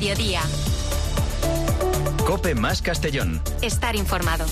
Mediodía. COPE más Castellón. Estar informado.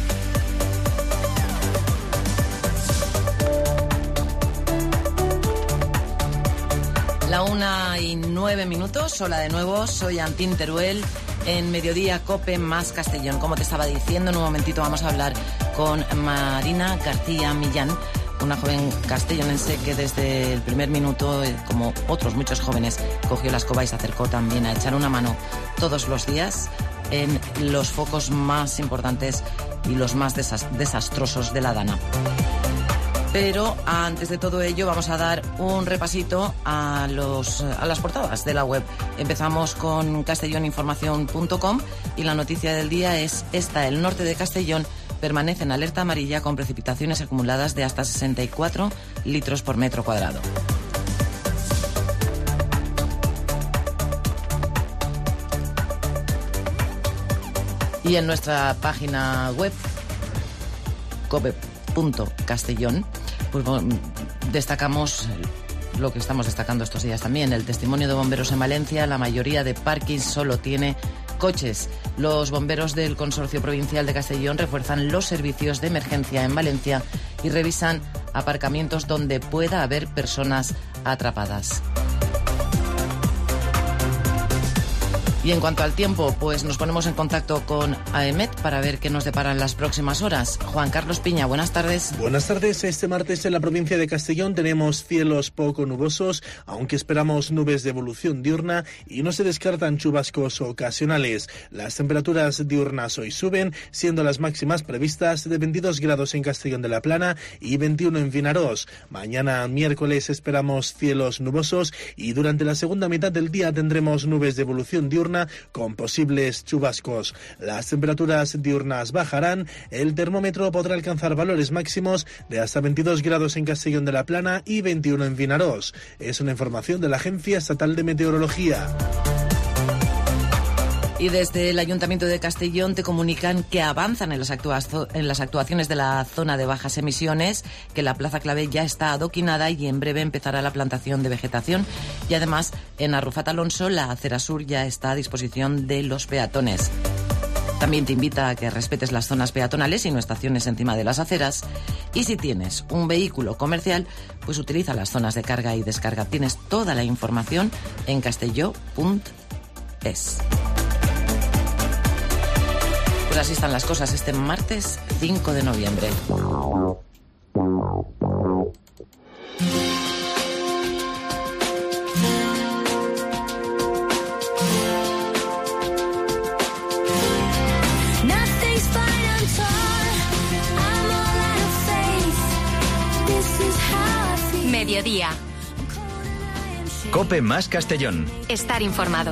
La 1:09. Hola de nuevo, soy Antín Teruel en Mediodía COPE más Castellón. Como te estaba diciendo, en un momentito vamos a hablar con Marina García Millán, una joven castellonense que desde el primer minuto, como otros muchos jóvenes, cogió la escoba y se acercó también a echar una mano todos los días en los focos más importantes y los más desastrosos de la Dana. Pero antes de todo ello vamos a dar un repasito a las portadas de la web. Empezamos con castelloninformación.com y la noticia del día es esta: el norte de Castellón permanece en alerta amarilla con precipitaciones acumuladas de hasta 64 litros por metro cuadrado. Y en nuestra página web cope.castellón, pues destacamos lo que estamos destacando estos días también: el testimonio de bomberos en Valencia. La mayoría de parkings solo tiene coches. Los bomberos del Consorcio Provincial de Castellón refuerzan los servicios de emergencia en Valencia y revisan aparcamientos donde pueda haber personas atrapadas. Y en cuanto al tiempo, pues nos ponemos en contacto con AEMET para ver qué nos deparan las próximas horas. Juan Carlos Piña, buenas tardes. Buenas tardes. Este martes en la provincia de Castellón tenemos cielos poco nubosos, aunque esperamos nubes de evolución diurna y no se descartan chubascos ocasionales. Las temperaturas diurnas hoy suben, siendo las máximas previstas de 22 grados en Castellón de la Plana y 21 en Vinarós. Mañana miércoles esperamos cielos nubosos y durante la segunda mitad del día tendremos nubes de evolución diurna con posibles chubascos. Las temperaturas diurnas bajarán, el termómetro podrá alcanzar valores máximos de hasta 22 grados en Castellón de la Plana y 21 en Vinarós. Es una información de la Agencia Estatal de Meteorología. Y desde el Ayuntamiento de Castellón te comunican que avanzan en las actuaciones de la zona de bajas emisiones, que la Plaza Clavé ya está adoquinada y en breve empezará la plantación de vegetación. Y además, en Arrufat Alonso, la acera sur ya está a disposición de los peatones. También te invita a que respetes las zonas peatonales y no estaciones encima de las aceras. Y si tienes un vehículo comercial, pues utiliza las zonas de carga y descarga. Tienes toda la información en castelló.es. Pues así están las cosas este martes 5 de noviembre. Mediodía. COPE más Castellón. Estar informado.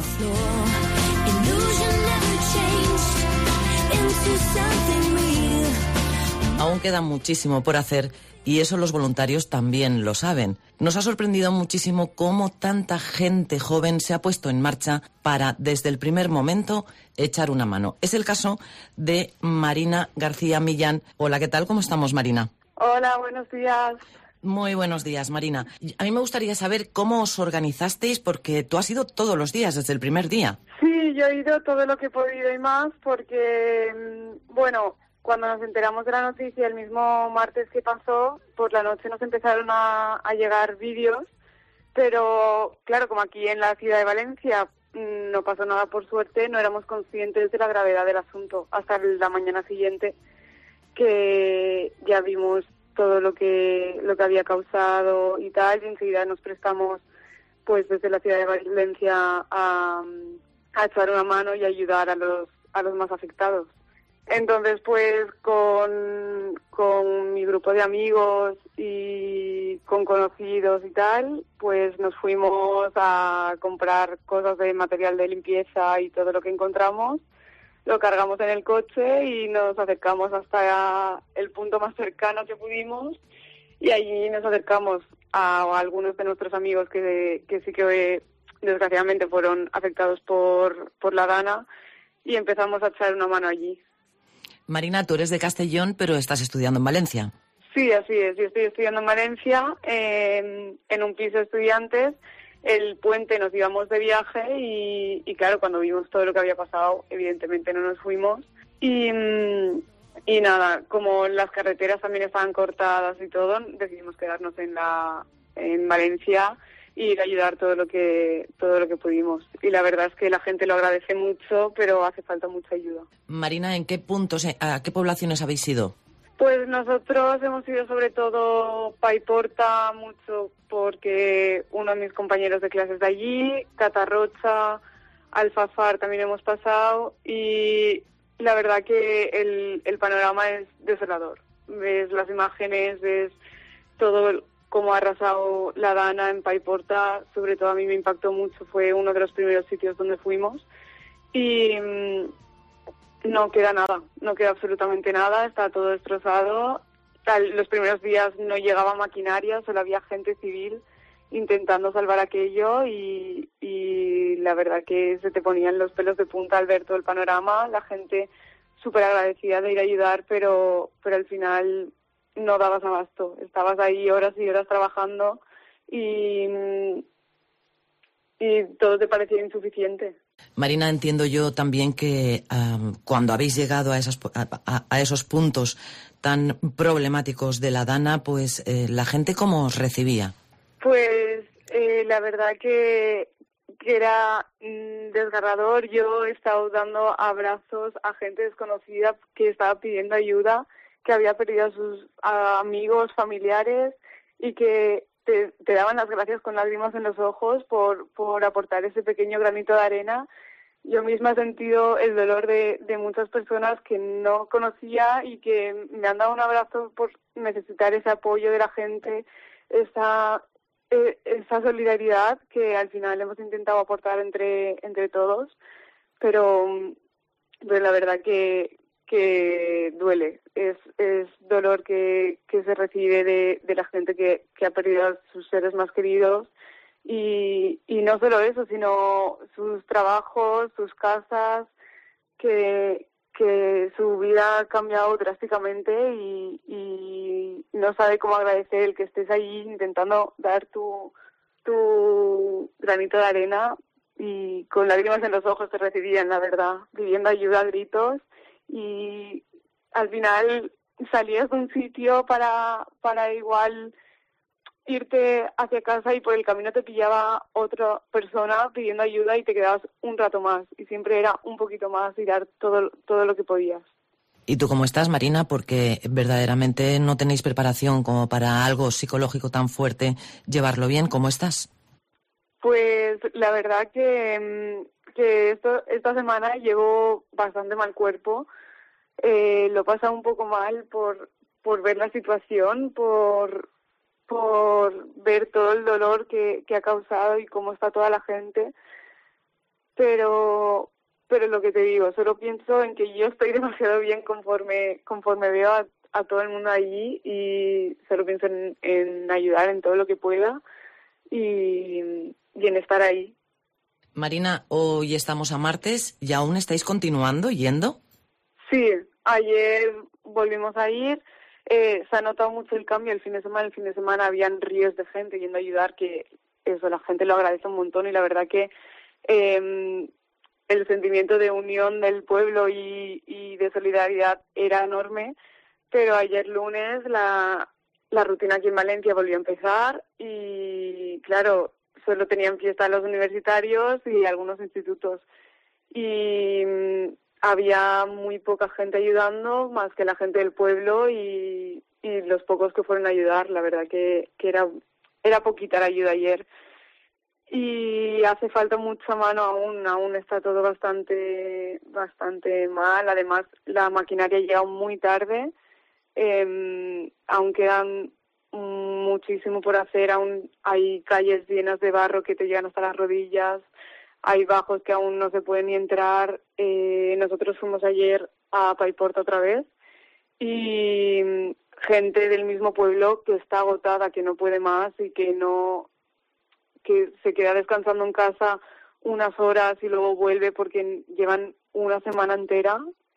Aún queda muchísimo por hacer y eso los voluntarios también lo saben. Nos ha sorprendido muchísimo cómo tanta gente joven se ha puesto en marcha para, desde el primer momento, echar una mano. Es el caso de Marina García Millán. Hola, ¿qué tal? ¿Cómo estamos, Marina? Hola, buenos días. Muy buenos días, Marina. A mí me gustaría saber cómo os organizasteis, porque tú has ido todos los días, desde el primer día. Sí, yo he ido todo lo que he podido y más, porque, bueno, cuando nos enteramos de la noticia el mismo martes que pasó, por la noche nos empezaron a llegar vídeos, pero claro, como aquí en la ciudad de Valencia no pasó nada por suerte, no éramos conscientes de la gravedad del asunto hasta la mañana siguiente, que ya vimos todo lo que había causado y tal, y enseguida nos prestamos pues desde la ciudad de Valencia a echar una mano y ayudar a los más afectados. Entonces, pues con mi grupo de amigos y con conocidos y tal, pues nos fuimos a comprar cosas de material de limpieza y todo lo que encontramos. Lo cargamos en el coche y nos acercamos hasta el punto más cercano que pudimos, y allí nos acercamos a algunos de nuestros amigos que sí que desgraciadamente fueron afectados por la Dana, y empezamos a echar una mano allí. Marina, tú eres de Castellón, pero estás estudiando en Valencia. Sí, así es. Yo estoy estudiando en Valencia, en un piso de estudiantes, el puente nos íbamos de viaje y claro, cuando vimos todo lo que había pasado, evidentemente no nos fuimos. Y nada, como las carreteras también estaban cortadas y todo, decidimos quedarnos en Valencia y ir a ayudar todo lo que pudimos. Y la verdad es que la gente lo agradece mucho, pero hace falta mucha ayuda. Marina, ¿en qué puntos, a qué poblaciones habéis ido? Pues nosotros hemos ido sobre todo Paiporta mucho porque uno de mis compañeros de clases de allí, Catarrocha, Alfafar también hemos pasado y la verdad que el panorama es desolador. Ves las imágenes, ves todo cómo ha arrasado la Dana en Paiporta, sobre todo a mí me impactó mucho, fue uno de los primeros sitios donde fuimos y no queda nada, no queda absolutamente nada, está todo destrozado. Los primeros días no llegaba maquinaria, solo había gente civil intentando salvar aquello y la verdad que se te ponían los pelos de punta al ver todo el panorama, la gente súper agradecida de ir a ayudar, pero al final no dabas abasto, estabas ahí horas y horas trabajando y todo te parecía insuficiente. Marina, entiendo yo también que cuando habéis llegado a esos puntos tan problemáticos de la Dana, pues la gente ¿cómo os recibía? Pues la verdad que era desgarrador. Yo he estado dando abrazos a gente desconocida que estaba pidiendo ayuda, que había perdido a sus amigos, familiares y que te daban las gracias con lágrimas en los ojos por aportar ese pequeño granito de arena. Yo misma he sentido el dolor de muchas personas que no conocía y que me han dado un abrazo por necesitar ese apoyo de la gente, esa solidaridad que al final hemos intentado aportar entre todos, pero la verdad que duele, es dolor que se recibe de la gente que ha perdido a sus seres más queridos y no solo eso, sino sus trabajos, sus casas, que su vida ha cambiado drásticamente y no sabe cómo agradecer el que estés ahí intentando dar tu granito de arena y con lágrimas en los ojos te recibían, la verdad, pidiendo ayuda a gritos y al final salías de un sitio para igual irte hacia casa y por el camino te pillaba otra persona pidiendo ayuda y te quedabas un rato más y siempre era un poquito más y dar todo lo que podías. ¿Y tú cómo estás, Marina? Porque verdaderamente no tenéis preparación como para algo psicológico tan fuerte, llevarlo bien. ¿Cómo estás? Pues la verdad que esta semana llevo bastante mal cuerpo. Lo he pasado un poco mal por ver la situación, por ver todo el dolor que ha causado y cómo está toda la gente. Pero lo que te digo, solo pienso en que yo estoy demasiado bien conforme veo a todo el mundo allí y solo pienso en ayudar en todo lo que pueda y en estar ahí. Marina, hoy estamos a martes y aún estáis continuando yendo. Sí, ayer volvimos a ir. Se ha notado mucho el cambio el fin de semana. El fin de semana habían ríos de gente yendo a ayudar, que eso la gente lo agradece un montón y la verdad que el sentimiento de unión del pueblo y de solidaridad era enorme, pero ayer lunes la rutina aquí en Valencia volvió a empezar y claro, solo tenían fiesta los universitarios y algunos institutos y había muy poca gente ayudando, más que la gente del pueblo y los pocos que fueron a ayudar. La verdad que era poquita la ayuda ayer. Y hace falta mucha mano aún está todo bastante mal. Además, la maquinaria llega muy tarde. Aún quedan muchísimo por hacer. Aún hay calles llenas de barro que te llegan hasta las rodillas. Hay bajos que aún no se pueden ni entrar. Nosotros fuimos ayer a Paiporta otra vez y gente del mismo pueblo que está agotada, que no puede más y que se queda descansando en casa unas horas y luego vuelve porque llevan una semana entera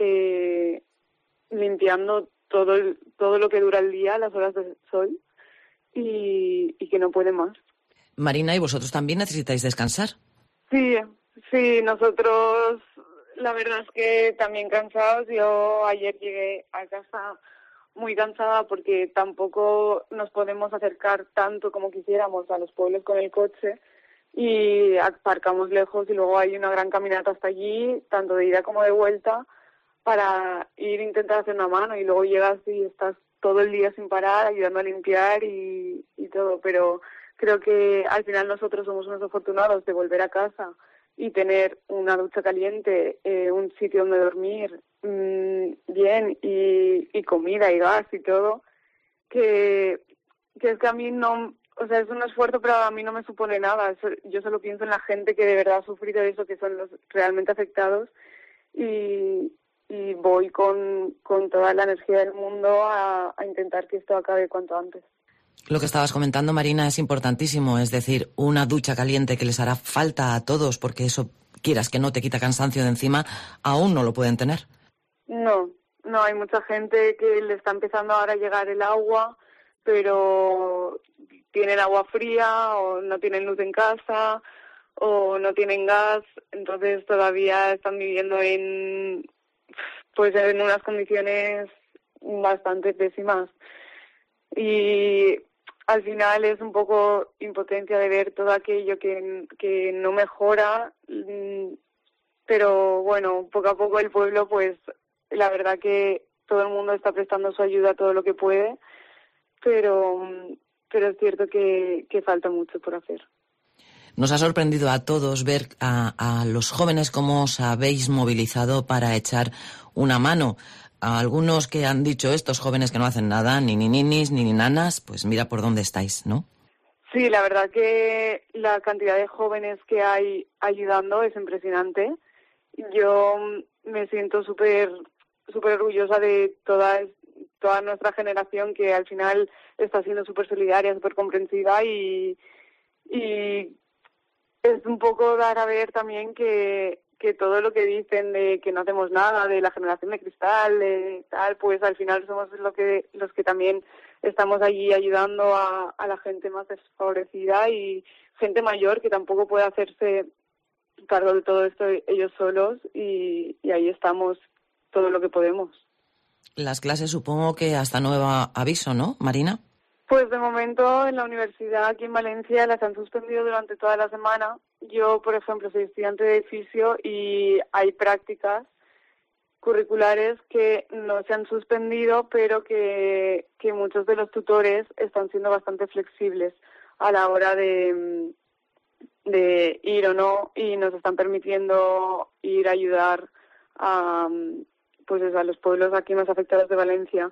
limpiando todo lo que dura el día, las horas de sol y que no puede más. Marina, ¿y vosotros también necesitáis descansar? Sí, sí, nosotros la verdad es que también cansados. Yo ayer llegué a casa muy cansada porque tampoco nos podemos acercar tanto como quisiéramos a los pueblos con el coche y aparcamos lejos y luego hay una gran caminata hasta allí, tanto de ida como de vuelta, para ir a intentar hacer una mano y luego llegas y estás todo el día sin parar ayudando a limpiar y todo, pero creo que al final nosotros somos unos afortunados de volver a casa y tener una ducha caliente, un sitio donde dormir bien y comida y gas y todo, que es que a mí no, o sea, es un esfuerzo, pero a mí no me supone nada. Yo solo pienso en la gente que de verdad ha sufrido eso, que son los realmente afectados, y voy con toda la energía del mundo a intentar que esto acabe cuanto antes. Lo que estabas comentando, Marina, es importantísimo, es decir, una ducha caliente que les hará falta a todos, porque eso, quieras que no, te quita cansancio de encima, aún no lo pueden tener. No, hay mucha gente que le está empezando ahora a llegar el agua, pero tienen agua fría o no tienen luz en casa o no tienen gas, entonces todavía están viviendo en unas condiciones bastante pésimas. Y al final es un poco impotencia de ver todo aquello que no mejora, pero bueno, poco a poco el pueblo, pues la verdad que todo el mundo está prestando su ayuda todo lo que puede, pero es cierto que falta mucho por hacer. Nos ha sorprendido a todos ver a los jóvenes cómo os habéis movilizado para echar una mano. A algunos que han dicho, estos jóvenes que no hacen nada, ni ninis, ni nanas, pues mira por dónde estáis, ¿no? Sí, la verdad que la cantidad de jóvenes que hay ayudando es impresionante. Yo me siento súper orgullosa de toda nuestra generación, que al final está siendo súper solidaria, súper comprensiva y es un poco dar a ver también que todo lo que dicen de que no hacemos nada, de la generación de cristal, de tal, pues al final somos los que también estamos allí ayudando a la gente más desfavorecida y gente mayor que tampoco puede hacerse cargo de todo esto ellos solos y ahí estamos todo lo que podemos. Las clases supongo que hasta nuevo aviso, ¿no, Marina? Pues de momento en la universidad aquí en Valencia las han suspendido durante toda la semana. Yo, por ejemplo, soy estudiante de fisio y hay prácticas curriculares que no se han suspendido, pero que muchos de los tutores están siendo bastante flexibles a la hora de ir o no y nos están permitiendo ir a ayudar a los pueblos aquí más afectados de Valencia.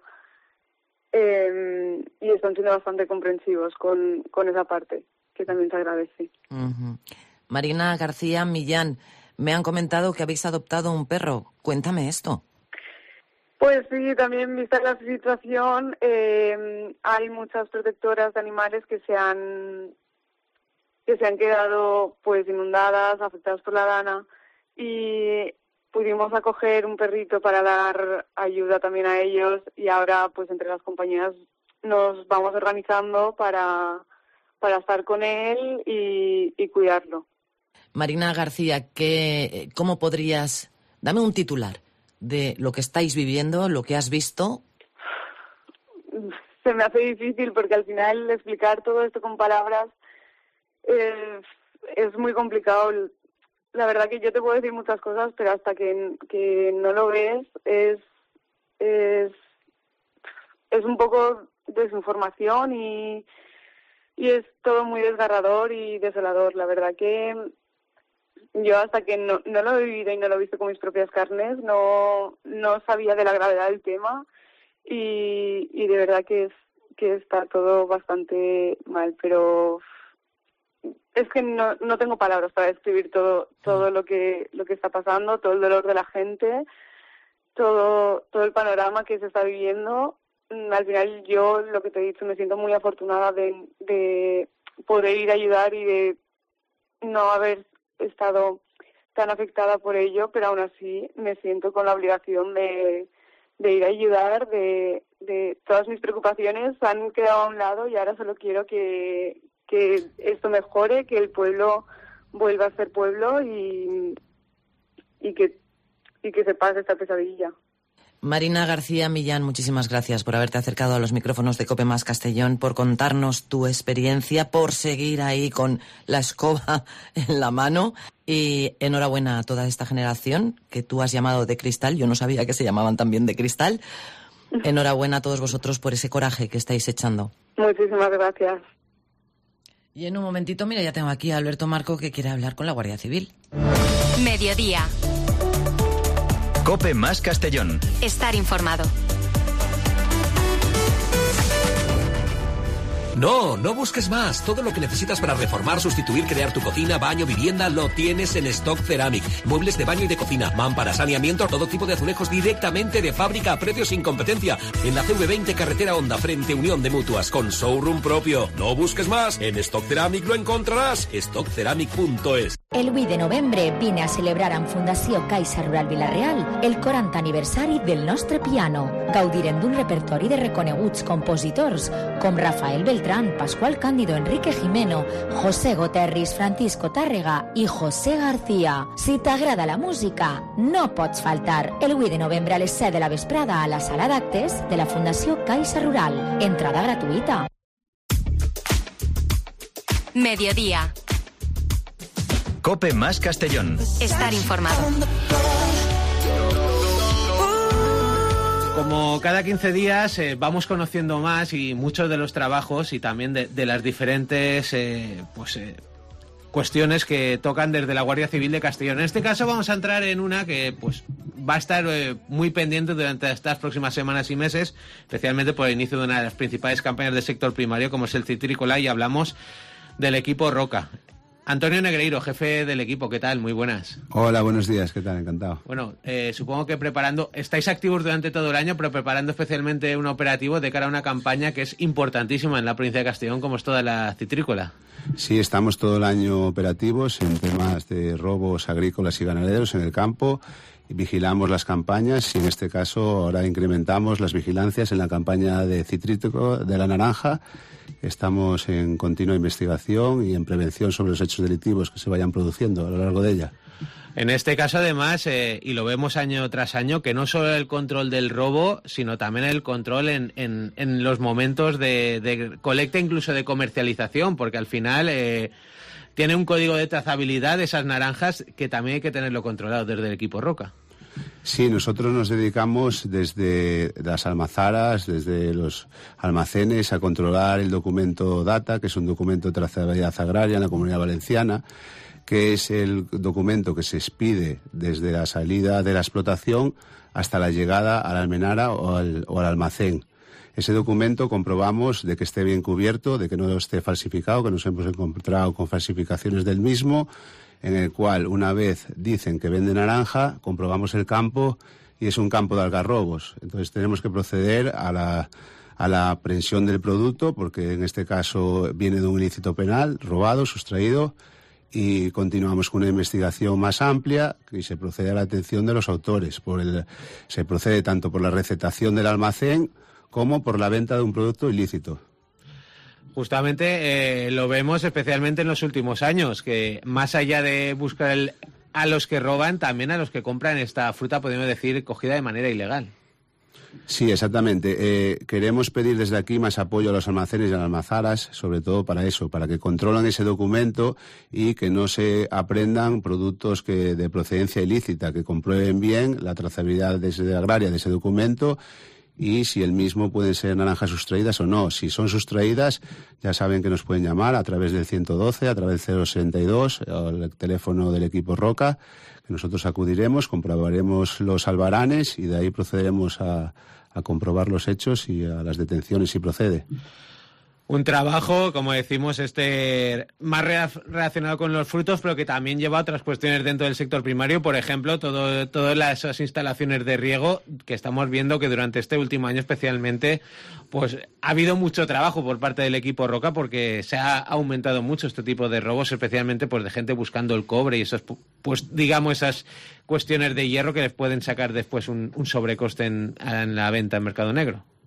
Y están siendo bastante comprensivos con esa parte, que también se agradece. Uh-huh. Marina García Millán, me han comentado que habéis adoptado un perro. Cuéntame esto. Pues sí, también vista la situación, hay muchas protectoras de animales que se han quedado pues inundadas, afectadas por la dana, y pudimos acoger un perrito para dar ayuda también a ellos y ahora pues entre las compañías nos vamos organizando para estar con él y cuidarlo. Marina García, ¿cómo podrías... Dame un titular de lo que estáis viviendo, lo que has visto. Se me hace difícil porque al final explicar todo esto con palabras es muy complicado. La verdad que yo te puedo decir muchas cosas, pero hasta que no lo ves es un poco desinformación y es todo muy desgarrador y desolador. La verdad que yo hasta que no lo he vivido y no lo he visto con mis propias carnes no sabía de la gravedad del tema y de verdad que está todo bastante mal, pero es que no tengo palabras para describir todo lo que está pasando, todo el dolor de la gente, todo el panorama que se está viviendo. Al final yo, lo que te he dicho, me siento muy afortunada de poder ir a ayudar y de no haber estado tan afectada por ello, pero aún así me siento con la obligación de ir a ayudar, de todas mis preocupaciones han quedado a un lado y ahora solo quiero que que esto mejore, que el pueblo vuelva a ser pueblo y que se pase esta pesadilla. Marina García Millán, muchísimas gracias por haberte acercado a los micrófonos de COPE Más Castellón, por contarnos tu experiencia, por seguir ahí con la escoba en la mano. Y enhorabuena a toda esta generación que tú has llamado de cristal. Yo no sabía que se llamaban también de cristal. Enhorabuena a todos vosotros por ese coraje que estáis echando. Muchísimas gracias. Y en un momentito, mira, ya tengo aquí a Alberto Marco que quiere hablar con la Guardia Civil. Mediodía. COPE Más Castellón. Estar informado. No, no busques más. Todo lo que necesitas para reformar, sustituir, crear tu cocina, baño, vivienda, lo tienes en Stock Ceramic. Muebles de baño y de cocina, mámparas, saneamiento, todo tipo de azulejos directamente de fábrica a precios sin competencia. En la CV20 Carretera Honda, frente Unión de Mutuas, con showroom propio. No busques más. En Stock Ceramic lo encontraràs. stockceramic.es. El 8 de novembre vine a celebrar amb Fundació Caixa Rural Vila-real el 40 aniversari del nostre piano. Gaudirem d'un repertori de reconeguts compositors com Rafael Beltrán, Pascual Cándido, Enrique Jimeno, José Goterris, Francisco Tàrrega i José García. Si t'agrada la música, no pots faltar. El 8 de novembre a les 7 de la vesprada a la sala d'actes de la Fundació Caixa Rural. Entrada gratuïta. Mediodía. COPE Más Castellón. Estar informado. Como cada 15 días vamos conociendo más y muchos de los trabajos y también de las diferentes cuestiones que tocan desde la Guardia Civil de Castellón. En este caso vamos a entrar en una que pues va a estar muy pendiente durante estas próximas semanas y meses, especialmente por el inicio de una de las principales campañas del sector primario, como es el citrícola, y hablamos del equipo Roca. Antonio Negreiro, jefe del equipo, ¿qué tal? Muy buenas. Hola, buenos días, ¿qué tal? Encantado. Bueno, supongo que estáis activos durante todo el año, pero preparando especialmente un operativo de cara a una campaña que es importantísima en la provincia de Castellón, como es toda la citrícola. Sí, estamos todo el año operativos en temas de robos agrícolas y ganaderos en el campo. Vigilamos las campañas y en este caso ahora incrementamos las vigilancias en la campaña de citrítico de la naranja. Estamos en continua investigación y en prevención sobre los hechos delictivos que se vayan produciendo a lo largo de ella. En este caso, además, y lo vemos año tras año, que no solo el control del robo, sino también el control en los momentos de colecta, incluso de comercialización, porque al final tiene un código de trazabilidad de esas naranjas que también hay que tenerlo controlado desde el equipo Roca. Sí, nosotros nos dedicamos desde las almazaras, desde los almacenes, a controlar el documento DATA, que es un documento de trazabilidad agraria en la Comunidad Valenciana, que es el documento que se expide desde la salida de la explotación hasta la llegada a la almenara o al almacén. Ese documento comprobamos de que esté bien cubierto, de que no esté falsificado, que nos hemos encontrado con falsificaciones del mismo, en el cual una vez dicen que vende naranja, comprobamos el campo y es un campo de algarrobos. Entonces tenemos que proceder a la aprehensión del producto, porque en este caso viene de un ilícito penal, robado, sustraído, y continuamos con una investigación más amplia y se procede a la atención de los autores. Se procede tanto por la recetación del almacén como por la venta de un producto ilícito. Justamente lo vemos especialmente en los últimos años, que más allá de buscar a los que roban, también a los que compran esta fruta, podemos decir, cogida de manera ilegal. Sí, exactamente. Queremos pedir desde aquí más apoyo a los almacenes y a las almazaras, sobre todo para eso, para que controlen ese documento y que no se aprendan productos de procedencia ilícita, que comprueben bien la trazabilidad agraria de ese documento y si el mismo pueden ser naranjas sustraídas o no. Si son sustraídas, ya saben que nos pueden llamar a través del 112, a través del 062, el teléfono del equipo Roca, que nosotros acudiremos, comprobaremos los albaranes y de ahí procederemos a comprobar los hechos y a las detenciones si procede. Un trabajo, como decimos, más relacionado con los frutos, pero que también lleva a otras cuestiones dentro del sector primario. Por ejemplo, todas esas instalaciones de riego que estamos viendo que durante este último año especialmente, pues ha habido mucho trabajo por parte del equipo Roca, porque se ha aumentado mucho este tipo de robos, especialmente pues de gente buscando el cobre y esos, pues digamos, esas cuestiones de hierro que les pueden sacar después un sobrecoste en la venta en mercado negro.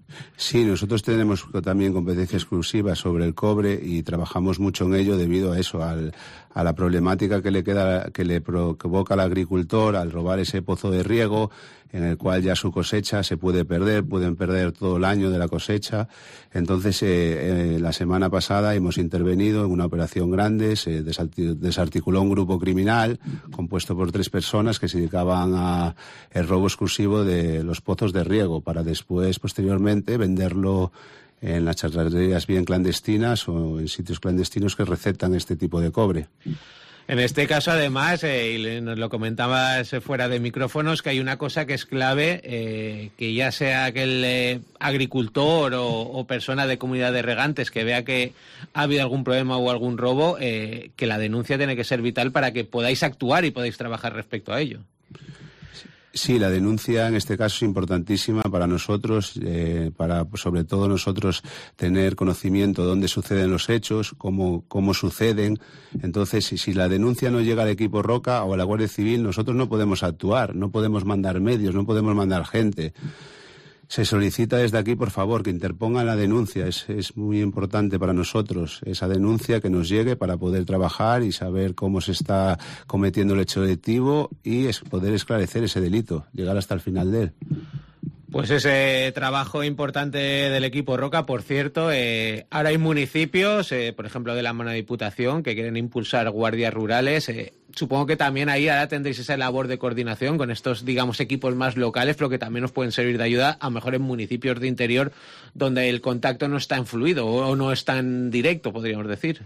Sí, nosotros tenemos también competencia exclusiva sobre el cobre y trabajamos mucho en ello debido a eso, a la problemática que le provoca al agricultor al robar ese pozo de riego, en el cual ya su cosecha se pueden perder todo el año de la cosecha. Entonces, la semana pasada hemos intervenido en una operación grande, se desarticuló un grupo criminal compuesto por 3 personas que se dedicaban al robo exclusivo de los pozos de riego para después, posteriormente, venderlo en las charrerías bien clandestinas o en sitios clandestinos que recetan este tipo de cobre. En este caso, además, y nos lo comentabas fuera de micrófonos, que hay una cosa que es clave, que ya sea aquel agricultor o persona de comunidad de regantes que vea que ha habido algún problema o algún robo, que la denuncia tiene que ser vital para que podáis actuar y podáis trabajar respecto a ello. Sí, la denuncia en este caso es importantísima para nosotros, para sobre todo nosotros tener conocimiento de dónde suceden los hechos, cómo suceden. Entonces, si la denuncia no llega al equipo Roca o a la Guardia Civil, nosotros no podemos actuar, no podemos mandar medios, no podemos mandar gente. Se solicita desde aquí, por favor, que interpongan la denuncia. Es muy importante para nosotros esa denuncia que nos llegue para poder trabajar y saber cómo se está cometiendo el hecho delictivo y poder esclarecer ese delito, llegar hasta el final de él. Pues ese trabajo importante del equipo Roca, por cierto, ahora hay municipios, por ejemplo de la Diputación, que quieren impulsar guardias rurales. Supongo que también ahí ahora tendréis esa labor de coordinación con estos, digamos, equipos más locales, pero que también os pueden servir de ayuda, a lo mejor en municipios de interior donde el contacto no es tan fluido o no es tan directo, podríamos decir.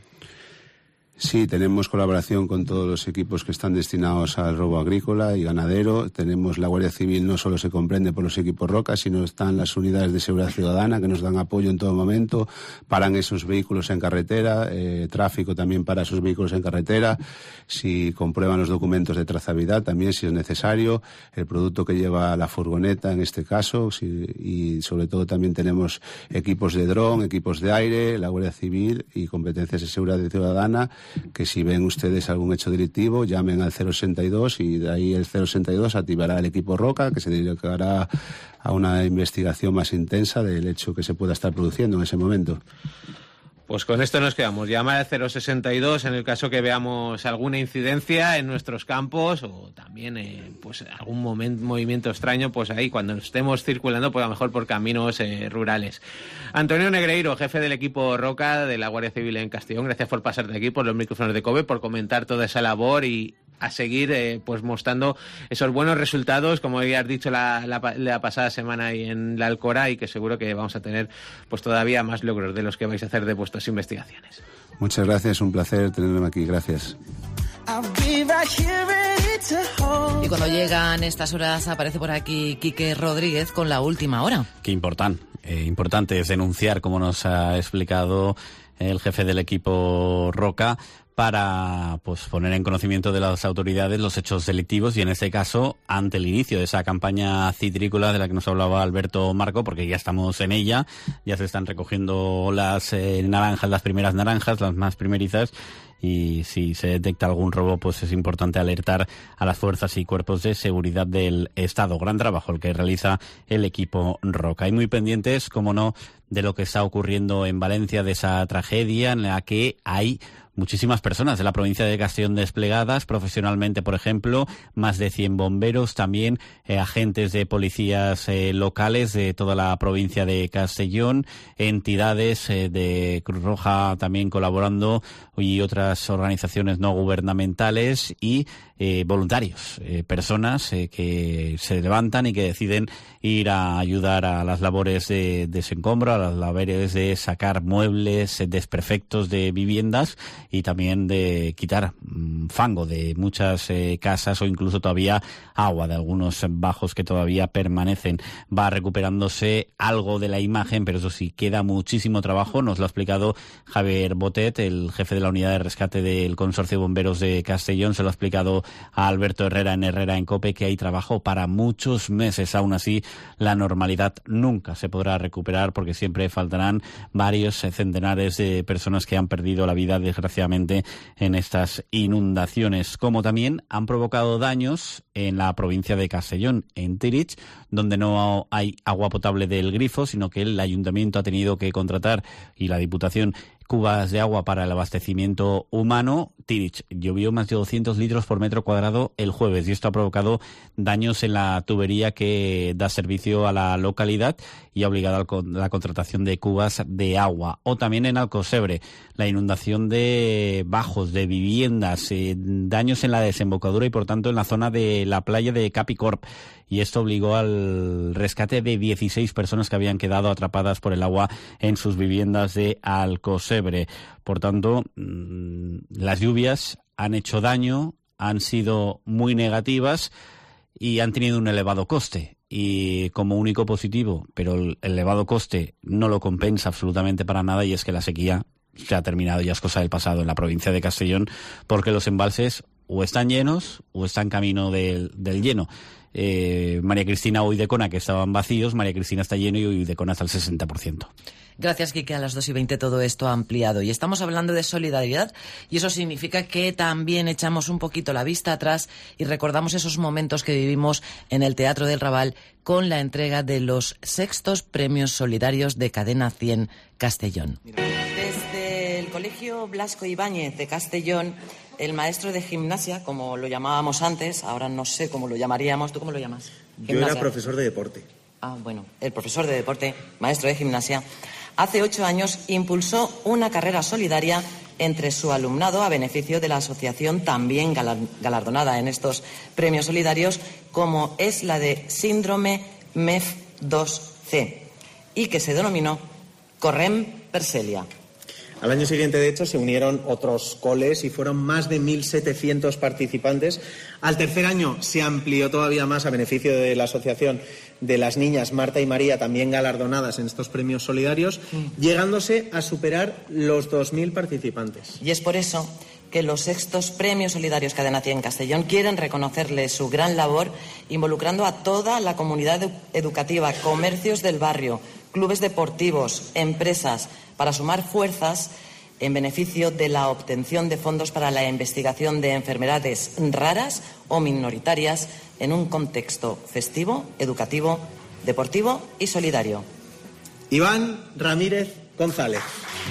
Sí, tenemos colaboración con todos los equipos que están destinados al robo agrícola y ganadero. Tenemos la Guardia Civil, no solo se comprende por los equipos Roca, sino están las unidades de seguridad ciudadana que nos dan apoyo en todo momento, paran esos vehículos en carretera, tráfico también para esos vehículos en carretera, si comprueban los documentos de trazabilidad también si es necesario, el producto que lleva la furgoneta en este caso, y sobre todo también tenemos equipos de dron, equipos de aire, la Guardia Civil y competencias de seguridad ciudadana, que si ven ustedes algún hecho delictivo llamen al 062 y de ahí el 062 activará el equipo Roca, que se dedicará a una investigación más intensa del hecho que se pueda estar produciendo en ese momento. Pues con esto nos quedamos. Llamar al 062 en el caso que veamos alguna incidencia en nuestros campos o también pues algún movimiento extraño, pues ahí cuando estemos circulando, pues a lo mejor por caminos rurales. Antonio Negreiro, jefe del equipo Roca de la Guardia Civil en Castellón, gracias por pasarte aquí por los micrófonos de COPE, por comentar toda esa labor y a seguir pues mostrando esos buenos resultados, como ya has dicho la pasada semana ahí en la Alcora, y que seguro que vamos a tener pues todavía más logros de los que vais a hacer de vuestras investigaciones. Muchas gracias, un placer tenerme aquí, gracias. Y cuando llegan estas horas aparece por aquí Quique Rodríguez con la última hora. Qué importante es denunciar, como nos ha explicado el jefe del equipo Roca, para pues poner en conocimiento de las autoridades los hechos delictivos y en este caso ante el inicio de esa campaña citrícola de la que nos hablaba Alberto Marco, porque ya estamos en ella, ya se están recogiendo las naranjas, las primeras naranjas, las más primerizas, y si se detecta algún robo pues es importante alertar a las fuerzas y cuerpos de seguridad del Estado. Gran trabajo el que realiza el equipo Roca. Y muy pendientes, como no, de lo que está ocurriendo en Valencia, de esa tragedia en la que hay muchísimas personas de la provincia de Castellón desplegadas profesionalmente, por ejemplo, más de 100 bomberos, también agentes de policías locales de toda la provincia de Castellón, entidades de Cruz Roja también colaborando y otras organizaciones no gubernamentales y voluntarios, personas que se levantan y que deciden ir a ayudar a las labores de desencombro, a las labores de sacar muebles desperfectos de viviendas y también de quitar fango de muchas casas o incluso todavía agua de algunos bajos que todavía permanecen. Va recuperándose algo de la imagen, pero eso sí, queda muchísimo trabajo. Nos lo ha explicado Javier Botet, el jefe de la unidad de rescate del Consorcio de Bomberos de Castellón. Se lo ha explicado a Alberto Herrera en COPE, que hay trabajo para muchos meses. Aún así, la normalidad nunca se podrá recuperar porque siempre faltarán varios centenares de personas que han perdido la vida, desgraciadamente, desgraciadamente, en estas inundaciones, como también han provocado daños en la provincia de Castellón, en Tirich, donde no hay agua potable del grifo, sino que el ayuntamiento ha tenido que contratar, y la Diputación, cubas de agua para el abastecimiento humano. Tirich, llovió más de 200 litros por metro cuadrado el jueves y esto ha provocado daños en la tubería que da servicio a la localidad y ha obligado a la contratación de cubas de agua. O también en Alcocebre, la inundación de bajos, de viviendas, daños en la desembocadura y por tanto en la zona de la playa de Capicorp. Y esto obligó al rescate de 16 personas que habían quedado atrapadas por el agua en sus viviendas de Alcocebre. Por tanto, las lluvias han hecho daño, han sido muy negativas y han tenido un elevado coste. Y como único positivo, pero el elevado coste no lo compensa absolutamente para nada, y es que la sequía se ha terminado, ya es cosa del pasado en la provincia de Castellón, porque los embalses o están llenos o están camino del lleno. María Cristina Uidecona, que estaban vacíos, María Cristina está lleno y Uidecona está al 60%. Gracias, Quique. A las 2:20 todo esto ha ampliado. Y estamos hablando de solidaridad y eso significa que también echamos un poquito la vista atrás y recordamos esos momentos que vivimos en el Teatro del Raval con la entrega de los 6º Premios Solidarios de Cadena 100 Castellón. Desde el Colegio Blasco Ibáñez de Castellón, el maestro de gimnasia, como lo llamábamos antes, ahora no sé cómo lo llamaríamos. ¿Tú cómo lo llamas? Yo era profesor de deporte. Bueno, el profesor de deporte, maestro de gimnasia, hace 8 años impulsó una carrera solidaria entre su alumnado a beneficio de la asociación también galardonada en estos premios solidarios, como es la de Síndrome MEF2C, y que se denominó Correm per Celia. Al año siguiente, de hecho, se unieron otros coles y fueron más de 1.700 participantes. Al tercer año se amplió todavía más a beneficio de la asociación de las niñas Marta y María, también galardonadas en estos premios solidarios, llegándose a superar los 2.000 participantes. Y es por eso que los 6º Premios Solidarios Cadena 100 Castellón quieren reconocerle su gran labor, involucrando a toda la comunidad educativa, comercios del barrio, clubes deportivos, empresas, para sumar fuerzas en beneficio de la obtención de fondos para la investigación de enfermedades raras o minoritarias en un contexto festivo, educativo, deportivo y solidario. Iván Ramírez González.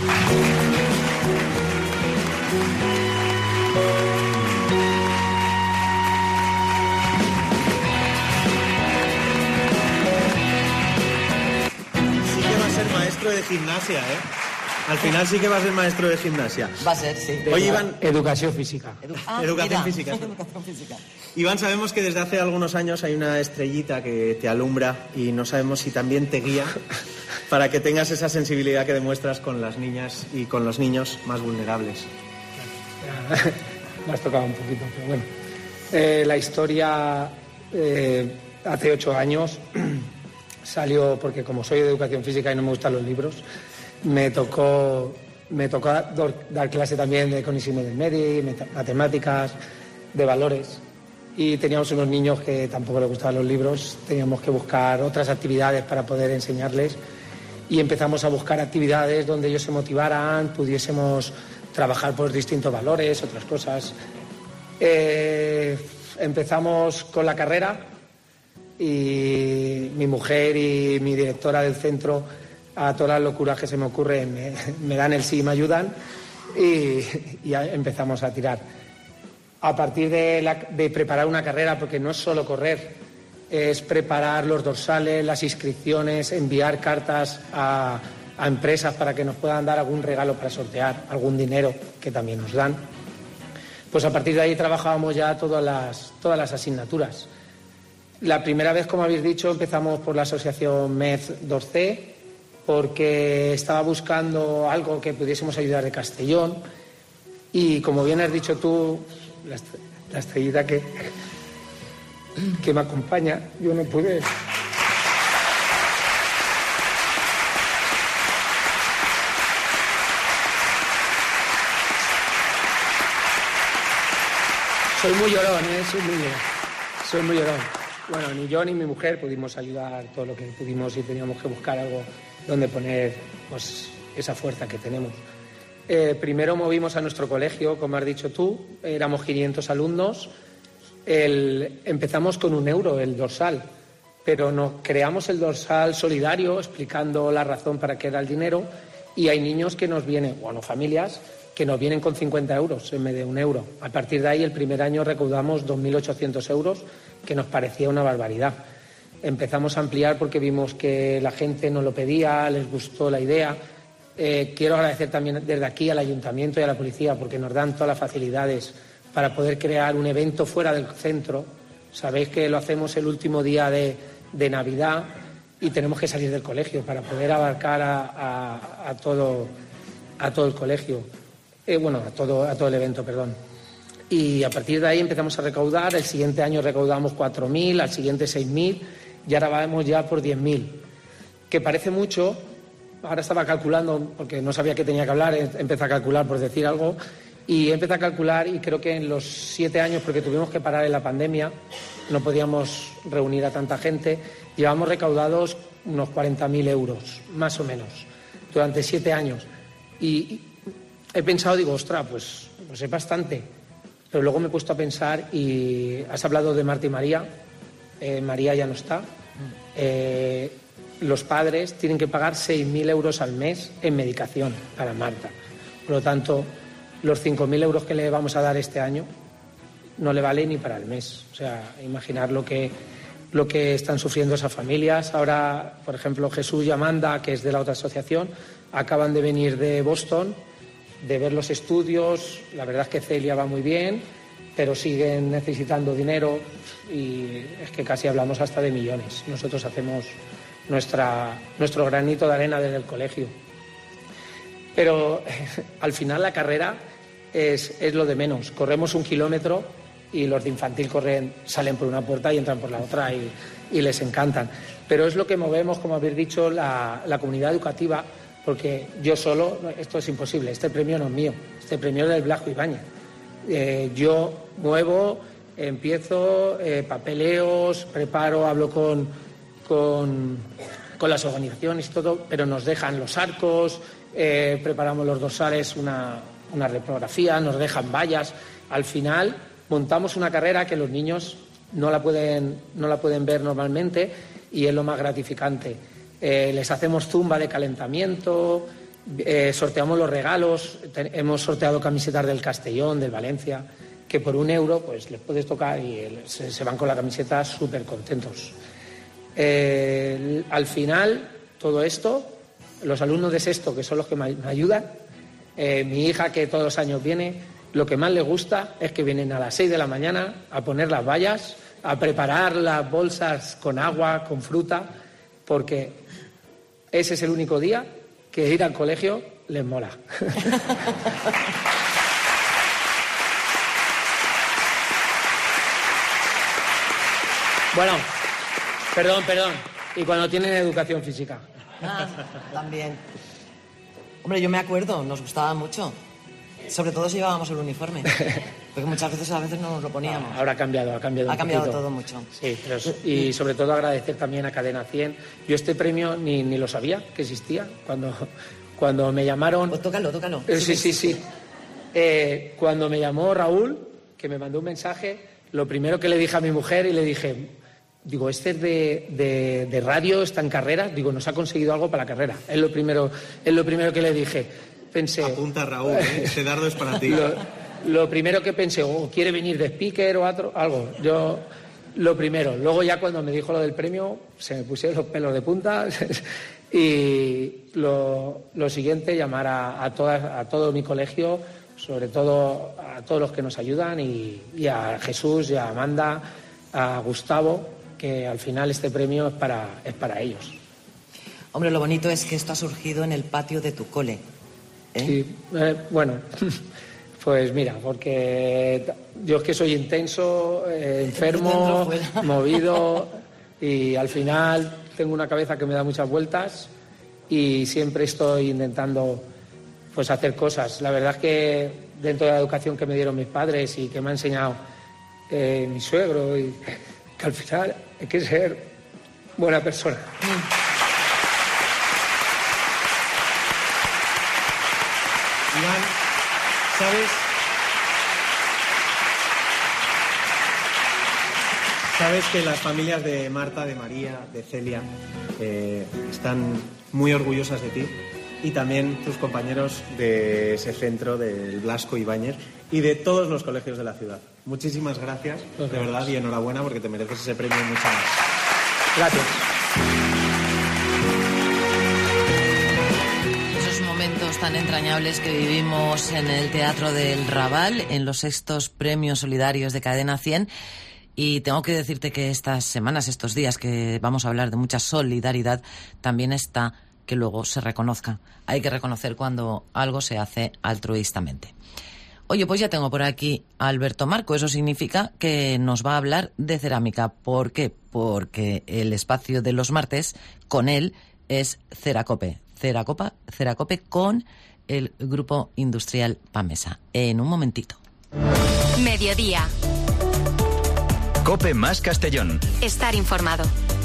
Sí que va a ser maestro de gimnasia, ¿eh? Al final sí que va a ser maestro de gimnasia. Va a ser, sí. Oye, Iván... Educación física. Educación física. Iván, sabemos que desde hace algunos años hay una estrellita que te alumbra y no sabemos si también te guía para que tengas esa sensibilidad que demuestras con las niñas y con los niños más vulnerables. Me has tocado un poquito, pero bueno. La historia hace 8 años salió porque como soy de educación física y no me gustan los libros, me tocó dar clase también de cognición del medio, matemáticas, de valores. Y teníamos unos niños que tampoco les gustaban los libros, teníamos que buscar otras actividades para poder enseñarles. Y empezamos a buscar actividades donde ellos se motivaran, pudiésemos trabajar por distintos valores, otras cosas. Empezamos con la carrera y mi mujer y mi directora del centro, a todas las locuras que se me ocurren, me dan el sí y me ayudan y empezamos a tirar. A partir de preparar una carrera, porque no es solo correr, es preparar los dorsales, las inscripciones, enviar cartas a empresas para que nos puedan dar algún regalo para sortear, algún dinero que también nos dan. Pues a partir de ahí trabajábamos ya todas las asignaturas. La primera vez, como habéis dicho, empezamos por la asociación MEF2C, porque estaba buscando algo que pudiésemos ayudar de Castellón y, como bien has dicho tú, la estrellita que me acompaña, yo no pude... Soy muy llorón, soy muy llorón. Bueno, ni yo ni mi mujer pudimos ayudar todo lo que pudimos y teníamos que buscar algo donde poner pues esa fuerza que tenemos. Primero movimos a nuestro colegio, como has dicho tú, éramos 500 alumnos. Empezamos con €1 el dorsal, pero nos creamos el dorsal solidario explicando la razón para qué era el dinero, y hay niños que nos vienen, bueno, familias que nos vienen con 50 euros en vez de €1. A partir de ahí, el primer año recaudamos 2.800 euros, que nos parecía una barbaridad. Empezamos a ampliar porque vimos que la gente nos lo pedía, les gustó la idea. Quiero agradecer también desde aquí al Ayuntamiento y a la Policía, porque nos dan todas las facilidades para poder crear un evento fuera del centro. Sabéis que lo hacemos el último día de Navidad y tenemos que salir del colegio para poder abarcar a todo el colegio. A todo el evento, perdón. Y a partir de ahí empezamos a recaudar. El siguiente año recaudamos 4.000, al siguiente 6.000 y ahora vamos ya por 10.000. Que parece mucho. Ahora estaba calculando, porque no sabía que tenía que hablar, empecé a calcular por decir algo, y empecé a calcular y creo que en los 7 años, porque tuvimos que parar en la pandemia, no podíamos reunir a tanta gente, llevamos recaudados unos 40.000 euros, más o menos, durante 7 años. Y he pensado, digo, ostras, pues es bastante. Pero luego me he puesto a pensar y has hablado de Marta y María. María ya no está. Los padres tienen que pagar 6.000 euros al mes en medicación para Marta. Por lo tanto, los 5.000 euros que le vamos a dar este año no le vale ni para el mes. O sea, imaginar lo que están sufriendo esas familias. Ahora, por ejemplo, Jesús y Amanda, que es de la otra asociación, acaban de venir de Boston, de ver los estudios. La verdad es que Celia va muy bien, pero siguen necesitando dinero y es que casi hablamos hasta de millones. Nosotros hacemos nuestro granito de arena desde el colegio. Pero al final la carrera es lo de menos. Corremos 1 kilómetro y los de infantil salen por una puerta y entran por la otra y les encantan. Pero es lo que movemos, como habéis dicho, la comunidad educativa, porque yo solo, esto es imposible, este premio no es mío, este premio es del Blasco Ibáñez. Yo muevo, empiezo, papeleos, preparo, hablo con las organizaciones y todo, pero nos dejan los arcos, preparamos los dorsales, una reprografía, nos dejan vallas. Al final montamos una carrera que los niños no la pueden ver normalmente y es lo más gratificante. Les hacemos zumba de calentamiento, sorteamos los regalos, hemos sorteado camisetas del Castellón, del Valencia, que por €1 pues les puedes tocar y se van con la camiseta súper contentos. Al final, todo esto, los alumnos de sexto, que son los que me ayudan, mi hija, que todos los años viene, lo que más le gusta es que vienen a las 6 de la mañana a poner las vallas, a preparar las bolsas con agua, con fruta, porque ese es el único día que ir al colegio les mola. Bueno, perdón. Y cuando tienen educación física. También. Hombre, yo me acuerdo, nos gustaba mucho. Sobre todo si llevábamos el uniforme. Porque muchas veces no nos lo poníamos. Ahora ha cambiado un poquito. Ha cambiado todo mucho. Sí, y sobre todo agradecer también a Cadena 100. Yo este premio ni lo sabía que existía. Cuando me llamaron... Pues tócalo. Sí. Cuando me llamó Raúl, que me mandó un mensaje, lo primero que le dije a mi mujer y le dije... Digo, este es de radio, está en carrera. Digo, nos ha conseguido algo para la carrera. Es lo primero que le dije. Pensé... Apunta, Raúl, este dardo es para ti. Lo primero que pensé, o quiere venir de speaker o algo. Yo, lo primero. Luego ya cuando me dijo lo del premio, se me pusieron los pelos de punta. Y lo siguiente, llamar a todo mi colegio, sobre todo a todos los que nos ayudan, y a Jesús y a Amanda, a Gustavo, que al final este premio es para ellos. Hombre, lo bonito es que esto ha surgido en el patio de tu cole. Sí, bueno, pues mira, porque yo es que soy intenso, enfermo, movido, y al final tengo una cabeza que me da muchas vueltas y siempre estoy intentando pues hacer cosas. La verdad es que dentro de la educación que me dieron mis padres y que me ha enseñado mi suegro, y que al final hay que ser buena persona. Iván, Sabes que las familias de Marta, de María, de Celia están muy orgullosas de ti, y también tus compañeros de ese centro, del Blasco Ibáñez, y de todos los colegios de la ciudad. Muchísimas gracias, de verdad, y enhorabuena porque te mereces ese premio y mucho más. Gracias. Esos momentos tan entrañables que vivimos en el Teatro del Raval, en los 6º Premios Solidarios de Cadena 100. Y tengo que decirte que estas semanas, estos días que vamos a hablar de mucha solidaridad, también está que luego se reconozca. Hay que reconocer cuando algo se hace altruistamente. Oye, pues ya tengo por aquí a Alberto Marco. Eso significa que nos va a hablar de cerámica. ¿Por qué? Porque el espacio de los martes con él es Ceracope. Ceracope con el Grupo Industrial Pamesa. En un momentito. Mediodía. Cope más Castellón. Estar informado.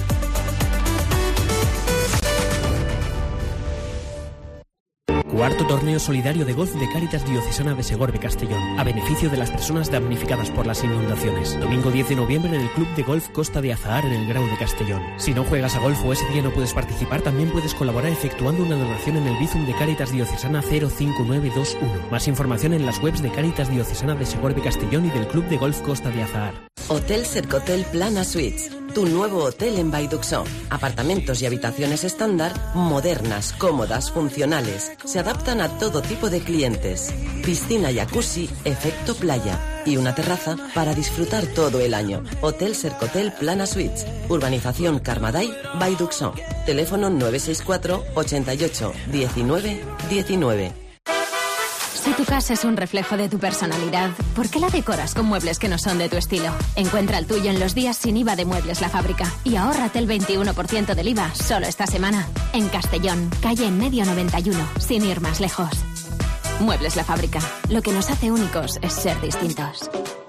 Cuarto torneo solidario de golf de Cáritas Diocesana de Segorbe Castellón, a beneficio de las personas damnificadas por las inundaciones. Domingo 10 de noviembre en el Club de Golf Costa de Azahar en el Grau de Castellón. Si no juegas a golf o ese día no puedes participar, también puedes colaborar efectuando una donación en el Bizum de Cáritas Diocesana 05921. Más información en las webs de Cáritas Diocesana de Segorbe Castellón y del Club de Golf Costa de Azahar. Hotel Cercotel Plana Suites, tu nuevo hotel en Baiduxó. Apartamentos y habitaciones estándar, modernas, cómodas, funcionales. Se adaptan a todo tipo de clientes. Piscina, jacuzzi, efecto playa y una terraza para disfrutar todo el año. Hotel Cercotel Plana Suites, Urbanización Carmaday, Baiduxó. Teléfono 964 88 19 19. Si tu casa es un reflejo de tu personalidad, ¿por qué la decoras con muebles que no son de tu estilo? Encuentra el tuyo en los días sin IVA de Muebles La Fábrica y ahórrate el 21% del IVA solo esta semana. En Castellón, calle en Medio 91, sin ir más lejos. Muebles La Fábrica. Lo que nos hace únicos es ser distintos.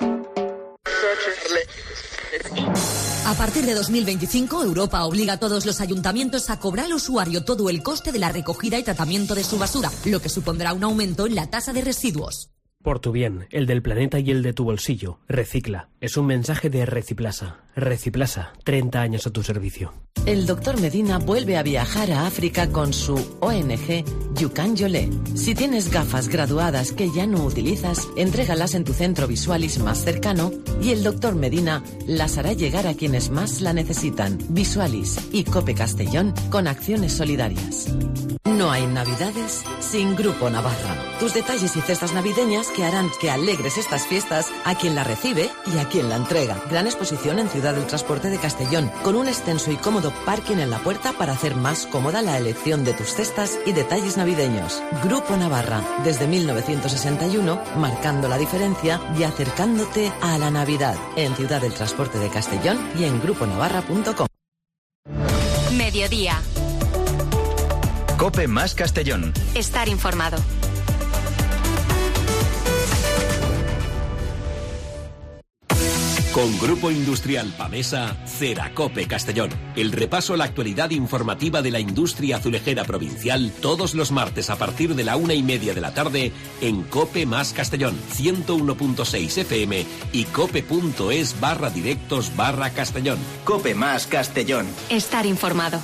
A partir de 2025, Europa obliga a todos los ayuntamientos a cobrar al usuario todo el coste de la recogida y tratamiento de su basura, lo que supondrá un aumento en la tasa de residuos. Por tu bien, el del planeta y el de tu bolsillo. Recicla. Es un mensaje de Reciplasa. Reciplasa, 30 años a tu servicio. El doctor Medina vuelve a viajar a África con su ONG Yukan Yolé. Si tienes gafas graduadas que ya no utilizas, entrégalas en tu centro Visualis más cercano y el doctor Medina las hará llegar a quienes más la necesitan. Visualis y Cope Castellón con acciones solidarias. No hay navidades sin Grupo Navarra. Tus detalles y cestas navideñas que harán que alegres estas fiestas a quien la recibe y a quien la entrega. Gran exposición en Ciudad del Transporte de Castellón, con un extenso y cómodo parking en la puerta para hacer más cómoda la elección de tus cestas y detalles navideños. Grupo Navarra, desde 1961, marcando la diferencia y acercándote a la Navidad. En Ciudad del Transporte de Castellón y en gruponavarra.com. Mediodía. Cope más Castellón. Estar informado. Con Grupo Industrial Pamesa, Ceracope Castellón. El repaso a la actualidad informativa de la industria azulejera provincial todos los martes a partir de la 1:30 de la tarde en Cope más Castellón, 101.6 FM y cope.es/directos/Castellón. Cope más Castellón. Estar informado.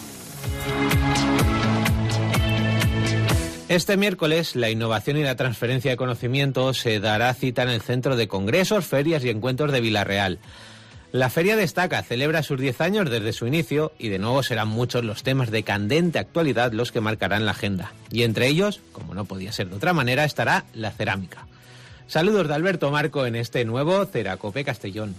Este miércoles, la innovación y la transferencia de conocimiento se dará cita en el Centro de Congresos, Ferias y Encuentros de Vila-real. La feria Destaca celebra sus 10 años desde su inicio y de nuevo serán muchos los temas de candente actualidad los que marcarán la agenda. Y entre ellos, como no podía ser de otra manera, estará la cerámica. Saludos de Alberto Marco en este nuevo Ceracope Castellón.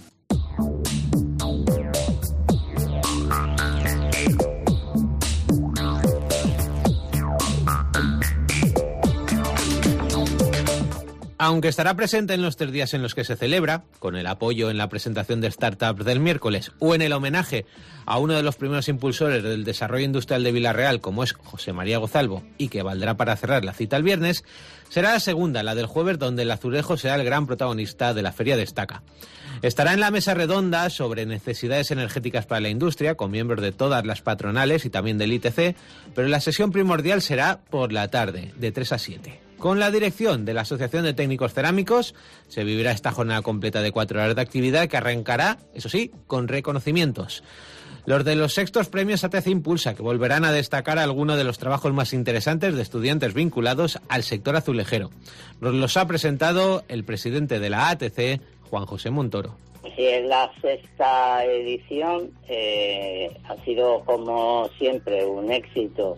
Aunque estará presente en los 3 días en los que se celebra, con el apoyo en la presentación de startups del miércoles o en el homenaje a uno de los primeros impulsores del desarrollo industrial de Vila-real, como es José María Gozalvo, y que valdrá para cerrar la cita el viernes, será la segunda, la del jueves, donde el azulejo será el gran protagonista de la Feria Destaca. Estará en la mesa redonda sobre necesidades energéticas para la industria, con miembros de todas las patronales y también del ITC, pero la sesión primordial será por la tarde, de 3 a 7. Con la dirección de la Asociación de Técnicos Cerámicos se vivirá esta jornada completa de 4 horas de actividad que arrancará, eso sí, con reconocimientos. Los de los sextos premios ATC Impulsa, que volverán a destacar algunos de los trabajos más interesantes de estudiantes vinculados al sector azulejero. Nos los ha presentado el presidente de la ATC, Juan José Montoro. Sí, es la sexta edición, ha sido como siempre un éxito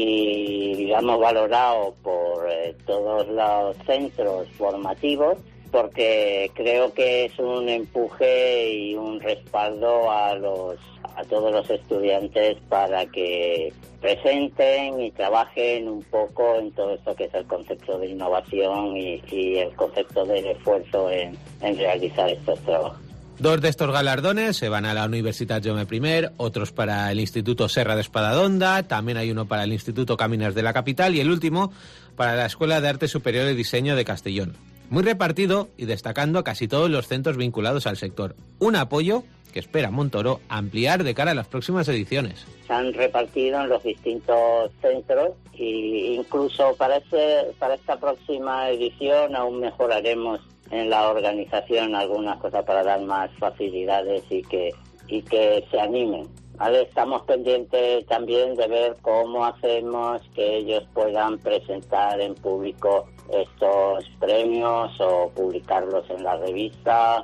y digamos valorado por todos los centros formativos, porque creo que es un empuje y un respaldo a todos los estudiantes para que presenten y trabajen un poco en todo esto que es el concepto de innovación y el concepto del esfuerzo en realizar estos trabajos. 2 de estos galardones se van a la Universitat Jaume I, otros para el Instituto Serra de Espadadonda, también hay uno para el Instituto Caminas de la capital y el último para la Escuela de Arte Superior y Diseño de Castellón. Muy repartido y destacando a casi todos los centros vinculados al sector. Un apoyo que espera Montoro ampliar de cara a las próximas ediciones. Se han repartido en los distintos centros e incluso para esta próxima edición aún mejoraremos en la organización algunas cosas para dar más facilidades y que se animen. ¿Vale? Estamos pendientes también de ver cómo hacemos que ellos puedan presentar en público estos premios o publicarlos en la revista,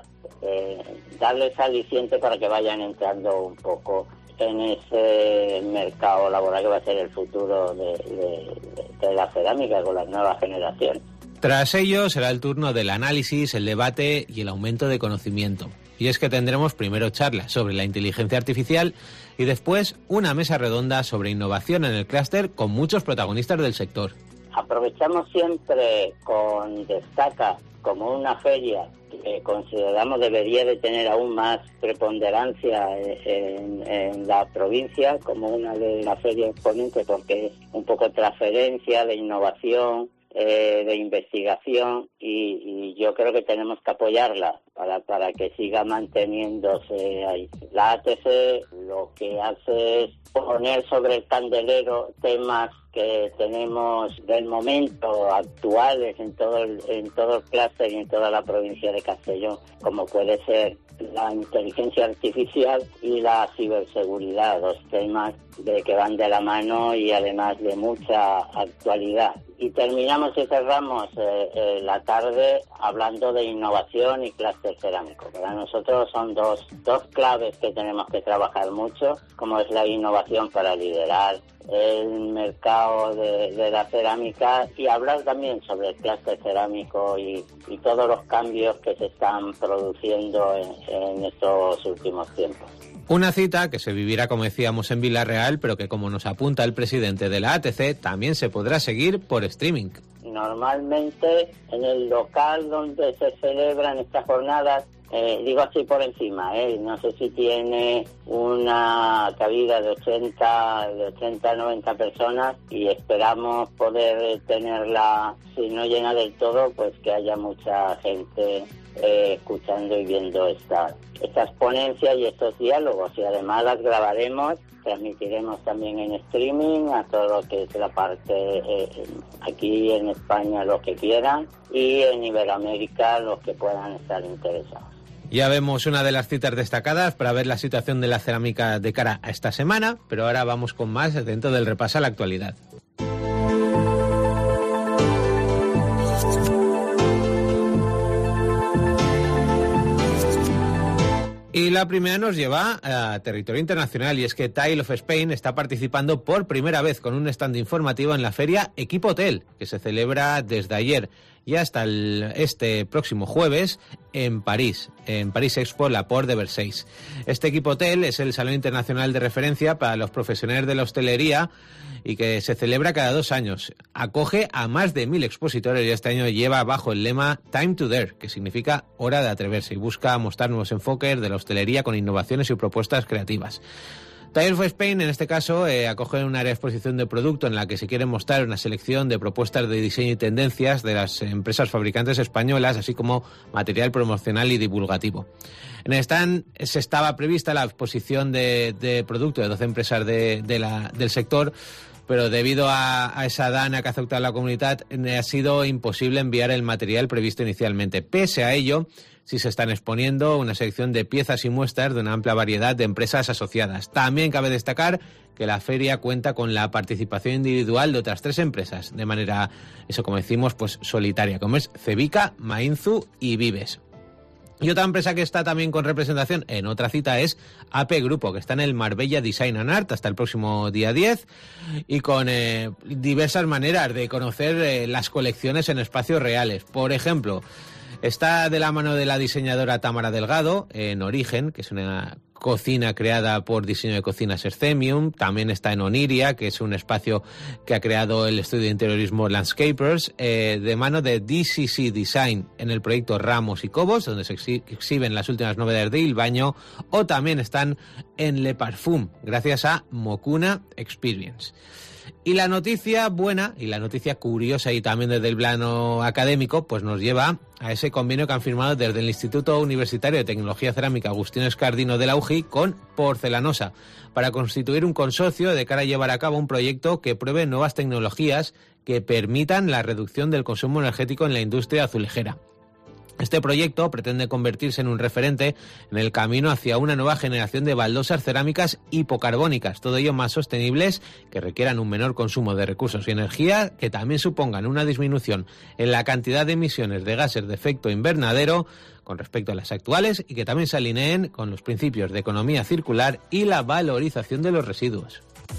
darles aliciente para que vayan entrando un poco en ese mercado laboral que va a ser el futuro de la cerámica con las nuevas generaciones. Tras ello será el turno del análisis, el debate y el aumento de conocimiento. Y es que tendremos primero charlas sobre la inteligencia artificial y después una mesa redonda sobre innovación en el clúster con muchos protagonistas del sector. Aprovechamos siempre con Destaca como una feria que consideramos debería de tener aún más preponderancia en la provincia como una de las ferias exponentes porque es un poco transferencia de innovación, de investigación y yo creo que tenemos que apoyarla para que siga manteniéndose ahí. La ATC lo que hace es poner sobre el candelero temas que tenemos del momento actuales en todo el clúster y en toda la provincia de Castellón, como puede ser la inteligencia artificial y la ciberseguridad, 2 temas que van de la mano y además de mucha actualidad. Y terminamos y cerramos la tarde hablando de innovación y clúster cerámico. Para nosotros son dos claves que tenemos que trabajar mucho, como es la innovación para liderar el mercado de la cerámica y hablar también sobre el clúster cerámico y todos los cambios que se están produciendo en estos últimos tiempos. Una cita que se vivirá, como decíamos, en Villarreal, pero que, como nos apunta el presidente de la ATC, también se podrá seguir por streaming. Normalmente, en el local donde se celebran estas jornadas, digo así por encima, no sé si tiene una cabida de 80 a 90 personas y esperamos poder tenerla, si no llena del todo, pues que haya mucha gente escuchando y viendo estas ponencias y estos diálogos, y además las grabaremos, transmitiremos también en streaming a todo lo que es la parte aquí en España, los que quieran, y en Iberoamérica los que puedan estar interesados. Ya vemos una de las citas destacadas para ver la situación de la cerámica de cara a esta semana, pero ahora vamos con más dentro del repaso a la actualidad. Y la primera nos lleva a territorio internacional, y es que Tile of Spain está participando por primera vez con un stand informativo en la feria Equipo Hotel, que se celebra desde ayer y hasta este próximo jueves en París Expo La Porte de Versailles. Este Equipo Hotel es el salón internacional de referencia para los profesionales de la hostelería y que se celebra cada 2 años. Acoge a más de 1000 expositores y este año lleva bajo el lema Time to Dare, que significa hora de atreverse, y busca mostrar nuevos enfoques de la hostelería con innovaciones y propuestas creativas. Tile of Spain, en este caso, acoge un área de exposición de producto en la que se quiere mostrar una selección de propuestas de diseño y tendencias de las empresas fabricantes españolas, así como material promocional y divulgativo. En el stand estaba prevista la exposición de producto de 12 empresas del sector, pero debido a esa dana que ha afectado a la comunidad, ha sido imposible enviar el material previsto inicialmente. Pese a ello, sí se están exponiendo una selección de piezas y muestras de una amplia variedad de empresas asociadas. También cabe destacar que la feria cuenta con la participación individual de otras 3 empresas, de manera, eso como decimos, pues solitaria, como es Cevica, Mainzu y Vives. Y otra empresa que está también con representación en otra cita es AP Grupo, que está en el Marbella Design and Art hasta el próximo día 10 y con diversas maneras de conocer las colecciones en espacios reales. Por ejemplo, está de la mano de la diseñadora Tamara Delgado en Origen, que es una cocina creada por Diseño de Cocinas Ercemium. También está en Oniria, que es un espacio que ha creado el estudio de interiorismo Landscapers, de mano de DCC Design en el proyecto Ramos y Cobos, donde se exhiben las últimas novedades de Il Baño, o también están en Le Parfum, gracias a Mokuna Experience. Y la noticia buena y la noticia curiosa y también desde el plano académico pues nos lleva a ese convenio que han firmado desde el Instituto Universitario de Tecnología Cerámica Agustín Escardino de la UJI con Porcelanosa para constituir un consorcio de cara a llevar a cabo un proyecto que pruebe nuevas tecnologías que permitan la reducción del consumo energético en la industria azulejera. Este proyecto pretende convertirse en un referente en el camino hacia una nueva generación de baldosas cerámicas hipocarbónicas, todo ello más sostenibles, que requieran un menor consumo de recursos y energía, que también supongan una disminución en la cantidad de emisiones de gases de efecto invernadero con respecto a las actuales y que también se alineen con los principios de economía circular y la valorización de los residuos.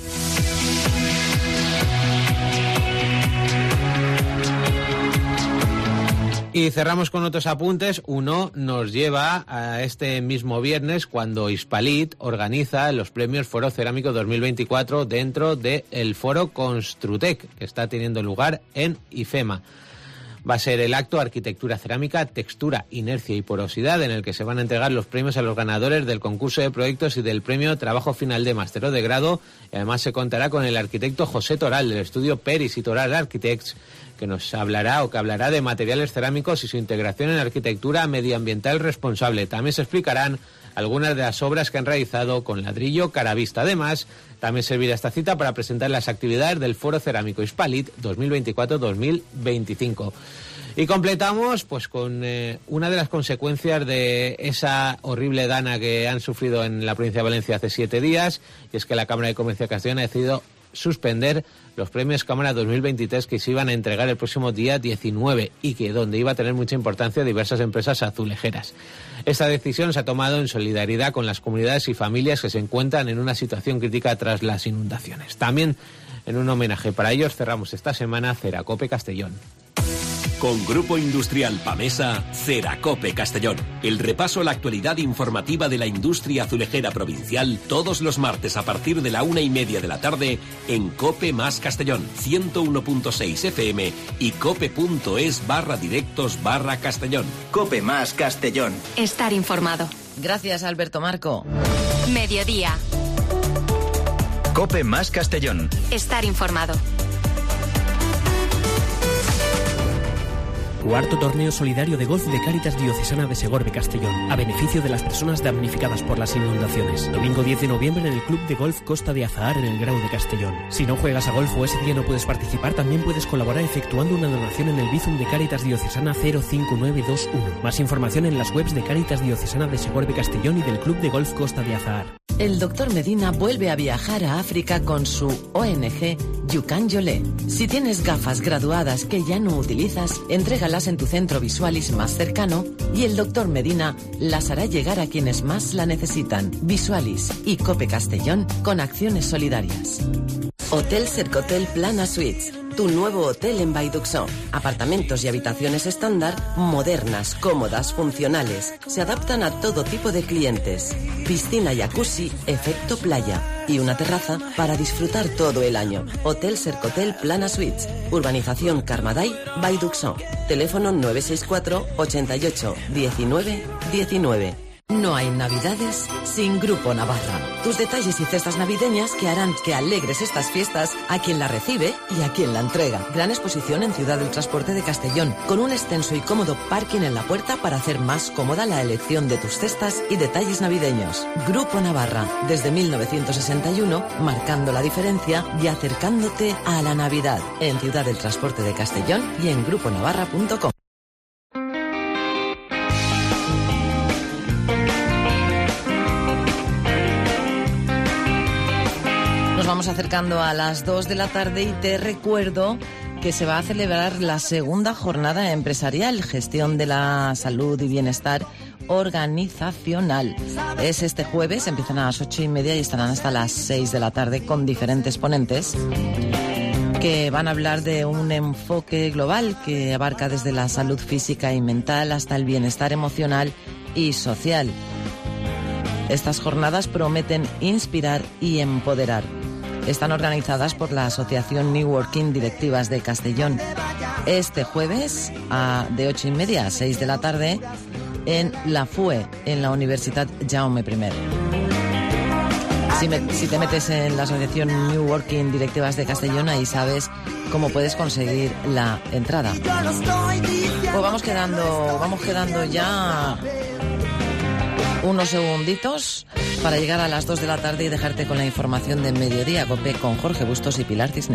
Y cerramos con otros apuntes. Uno nos lleva a este mismo viernes cuando Hispalit organiza los premios Foro Cerámico 2024 dentro del Foro Construtec, que está teniendo lugar en IFEMA. Va a ser el acto Arquitectura Cerámica, Textura, Inercia y Porosidad, en el que se van a entregar los premios a los ganadores del concurso de proyectos y del premio Trabajo Final de Máster o de Grado. Y además se contará con el arquitecto José Toral del estudio Peris y Toral Architects, que nos hablará de materiales cerámicos y su integración en arquitectura medioambiental responsable. También se explicarán algunas de las obras que han realizado con ladrillo caravista. Además, también servirá esta cita para presentar las actividades del Foro Cerámico Hispalit 2024-2025. Y completamos pues con una de las consecuencias de esa horrible dana que han sufrido en la provincia de Valencia hace 7 días, y es que la Cámara de Comercio de Castellón ha decidido suspender los premios Cámara 2023 que se iban a entregar el próximo día 19 y que donde iba a tener mucha importancia diversas empresas azulejeras. Esta decisión se ha tomado en solidaridad con las comunidades y familias que se encuentran en una situación crítica tras las inundaciones. También en un homenaje para ellos cerramos esta semana Ceracope Castellón. Con Grupo Industrial Pamesa, Ceracope Castellón. El repaso a la actualidad informativa de la industria azulejera provincial todos los martes a partir de la 1:30 de la tarde en Cope Más Castellón, 101.6 FM y cope.es/directos/Castellón. Cope Más Castellón. Estar informado. Gracias, Alberto Marco. Mediodía. Cope Más Castellón. Estar informado. Cuarto torneo solidario de golf de Cáritas Diocesana de Segorbe Castellón, a beneficio de las personas damnificadas por las inundaciones. Domingo 10 de noviembre en el Club de Golf Costa de Azahar en el Grau de Castellón. Si no juegas a golf o ese día no puedes participar, también puedes colaborar efectuando una donación en el Bizum de Cáritas Diocesana 05921. Más información en las webs de Cáritas Diocesana de Segorbe Castellón y del Club de Golf Costa de Azahar. El doctor Medina vuelve a viajar a África con su ONG Yukan Yolé. Si tienes gafas graduadas que ya no utilizas, entrégalas en tu centro Visualis más cercano y el doctor Medina las hará llegar a quienes más la necesitan. Visualis y Cope Castellón con acciones solidarias. Hotel Cercotel Plana Suites, tu nuevo hotel en Baiduxó. Apartamentos y habitaciones estándar, modernas, cómodas, funcionales. Se adaptan a todo tipo de clientes. Piscina jacuzzi, efecto playa. Y una terraza para disfrutar todo el año. Hotel Cercotel Plana Suites, Urbanización Carmaday, Baiduxó. Teléfono 964 88 19 19. No hay navidades sin Grupo Navarra. Tus detalles y cestas navideñas que harán que alegres estas fiestas a quien la recibe y a quien la entrega. Gran exposición en Ciudad del Transporte de Castellón, con un extenso y cómodo parking en la puerta para hacer más cómoda la elección de tus cestas y detalles navideños. Grupo Navarra, desde 1961, marcando la diferencia y acercándote a la Navidad. En Ciudad del Transporte de Castellón y en gruponavarra.com. Nos vamos acercando a las 2 de la tarde y te recuerdo que se va a celebrar la segunda jornada empresarial, gestión de la salud y bienestar organizacional. Es este jueves, empiezan a las 8:30 y estarán hasta las 6 de la tarde con diferentes ponentes que van a hablar de un enfoque global que abarca desde la salud física y mental hasta el bienestar emocional y social. Estas jornadas prometen inspirar y empoderar. Están organizadas por la Asociación New Working Directivas de Castellón. Este jueves, de 8:30 a 6 de la tarde, en la FUE, en la Universidad Jaume I. Si te metes en la Asociación New Working Directivas de Castellón, ahí sabes cómo puedes conseguir la entrada. Pues vamos quedando ya unos segunditos para llegar a las 2 de la tarde y dejarte con la información de Mediodía Cope con Jorge Bustos y Pilar Cisneros.